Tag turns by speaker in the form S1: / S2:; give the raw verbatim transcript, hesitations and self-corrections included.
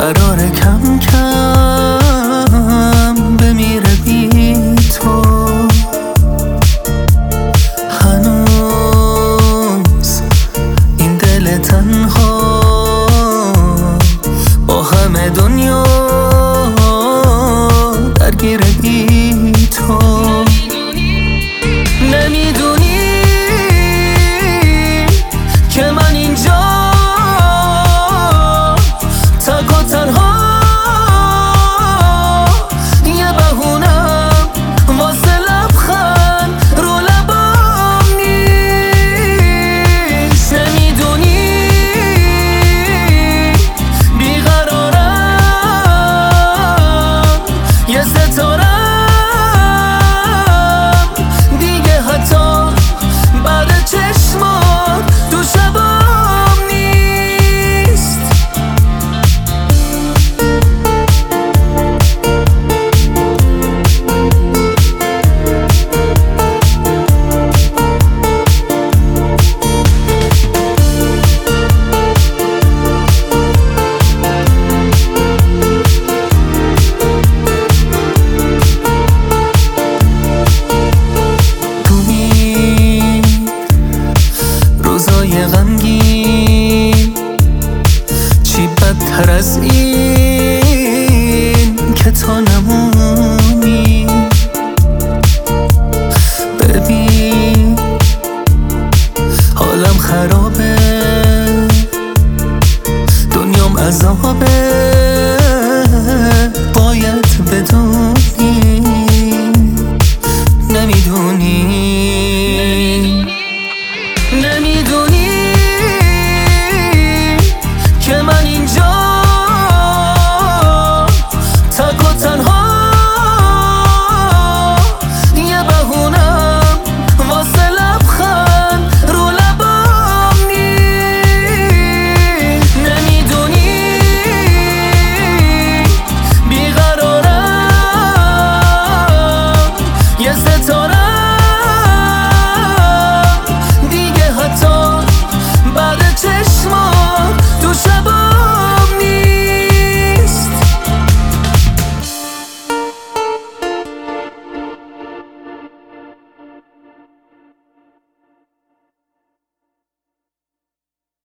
S1: قرار کم کم بمیره بی تو. هنوز این دل تنها با همه دنیا درگیره بی تو. نمیدونی که من اینجا تک و تنها یه بهونم واسه لبخند رو لبام نیست. نمیدونی بیقرارم یه ستاره غمگین چی بدتر از این که تا نمونی. ببین حالم خرابه، دنیام عذابه، باید